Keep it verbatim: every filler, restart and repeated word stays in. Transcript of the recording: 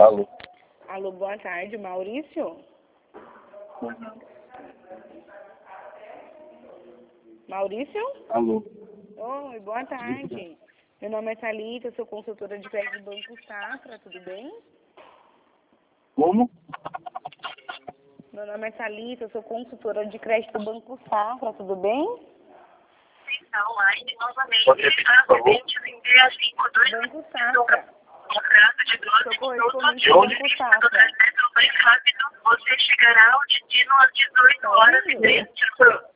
Alô. Alô, boa tarde, Maurício? Uhum. Maurício? Alô. Oi, boa tarde. Meu nome é Thalita, eu sou consultora de crédito do Banco Safra, tudo bem? Como? Meu nome é Thalita, eu sou consultora de crédito do Banco Safra, tudo bem? Está online novamente. Pode repetir, por favor? Banco Safra. Contrato de doze Socorro, minutos. socorro, Banco Safra. Mais rápido, você chegará ao destino às dezoito Tá horas e ouvindo? trinta.